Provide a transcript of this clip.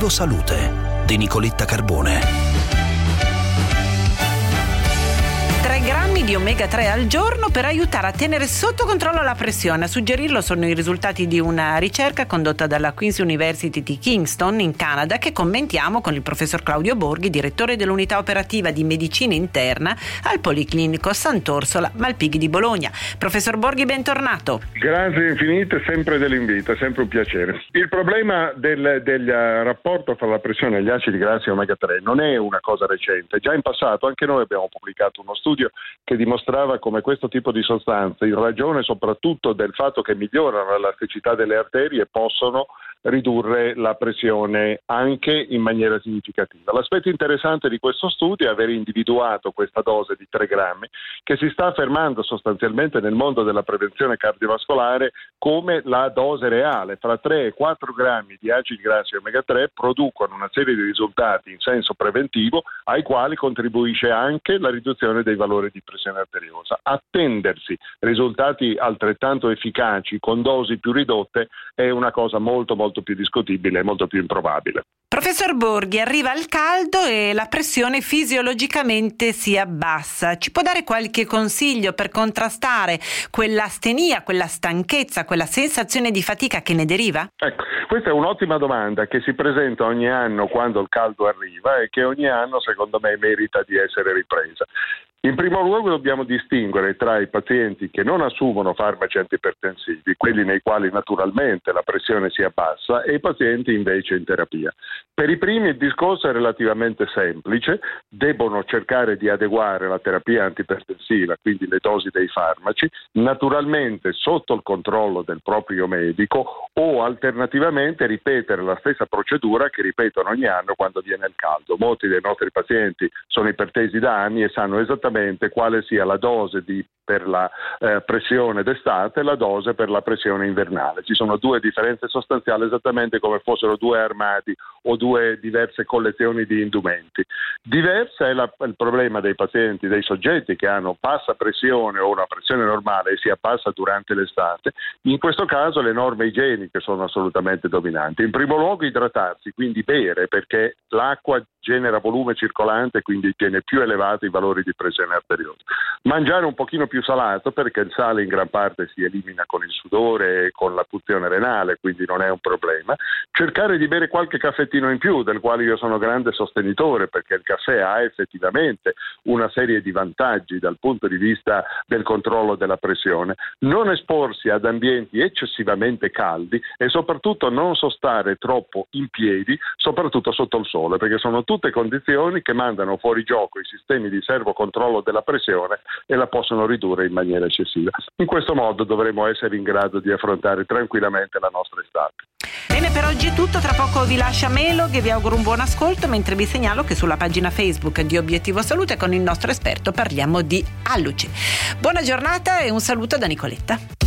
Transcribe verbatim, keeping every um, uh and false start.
Obiettivo Salute di Nicoletta Carbone. tre grammi di omega tre al giorno per aiutare a tenere sotto controllo la pressione. A suggerirlo sono i risultati di una ricerca condotta dalla Queen's University di Kingston in Canada, che commentiamo con il professor Claudio Borghi, direttore dell'unità operativa di medicina interna al Policlinico Sant'Orsola Malpighi di Bologna. Professor Borghi, bentornato. Grazie infinite, sempre dell'invito, è sempre un piacere. Il problema del, del rapporto fra la pressione e gli acidi grassi omega tre non è una cosa recente. Già in passato anche noi abbiamo pubblicato uno studio che dimostrava come questo tipo di sostanze, in ragione soprattutto del fatto che migliorano l'elasticità delle arterie, possono ridurre la pressione anche in maniera significativa. L'aspetto interessante di questo studio è aver individuato questa dose di tre grammi che si sta affermando sostanzialmente nel mondo della prevenzione cardiovascolare come la dose reale. Fra tre e quattro grammi di acidi grassi omega tre producono una serie di risultati in senso preventivo, ai quali contribuisce anche la riduzione dei valori di pressione arteriosa. Attendersi risultati altrettanto efficaci con dosi più ridotte è una cosa molto molto più discutibile e molto più improbabile. Professor Borghi, arriva il caldo e la pressione fisiologicamente si abbassa. Ci può dare qualche consiglio per contrastare quell'astenia, quella stanchezza, quella sensazione di fatica che ne deriva? Ecco, questa è un'ottima domanda che si presenta ogni anno quando il caldo arriva e che ogni anno secondo me merita di essere ripresa. In primo luogo dobbiamo distinguere tra i pazienti che non assumono farmaci antipertensivi, quelli nei quali naturalmente la pressione si abbassa, e i pazienti invece in terapia. Per i primi il discorso è relativamente semplice: debbono cercare di adeguare la terapia antipertensiva, quindi le dosi dei farmaci, naturalmente sotto il controllo del proprio medico, o alternativamente ripetere la stessa procedura che ripetono ogni anno quando viene il caldo. Molti dei nostri pazienti sono ipertesi da anni e sanno esattamente quale sia la dose di, per la eh, pressione d'estate e la dose per la pressione invernale. Ci sono due differenze sostanziali, esattamente come fossero due armadi o due diverse collezioni di indumenti. Diversa è la, il problema dei pazienti, dei soggetti che hanno bassa pressione o una pressione normale e si abbassa durante l'estate. In questo caso le norme igieniche sono assolutamente dominanti. In primo luogo idratarsi, quindi bere, perché l'acqua genera volume circolante e quindi tiene più elevati i valori di pressione arteriosa. Mangiare un pochino più salato, perché il sale in gran parte si elimina con il sudore e con la punzione renale, quindi non è un problema. Cercare di bere qualche caffettino in più, del quale io sono grande sostenitore, perché il caffè ha effettivamente una serie di vantaggi dal punto di vista del controllo della pressione. Non esporsi ad ambienti eccessivamente caldi e soprattutto non sostare troppo in piedi, soprattutto sotto il sole, perché sono tutte condizioni che mandano fuori gioco i sistemi di servocontrollo della pressione e la possono ridurre in maniera eccessiva. In questo modo dovremo essere in grado di affrontare tranquillamente la nostra estate. Bene, per oggi è tutto. Tra poco vi lascia Melo, che vi auguro un buon ascolto, mentre vi segnalo che sulla pagina Facebook di Obiettivo Salute con il nostro esperto parliamo di alluce. Buona giornata e un saluto da Nicoletta.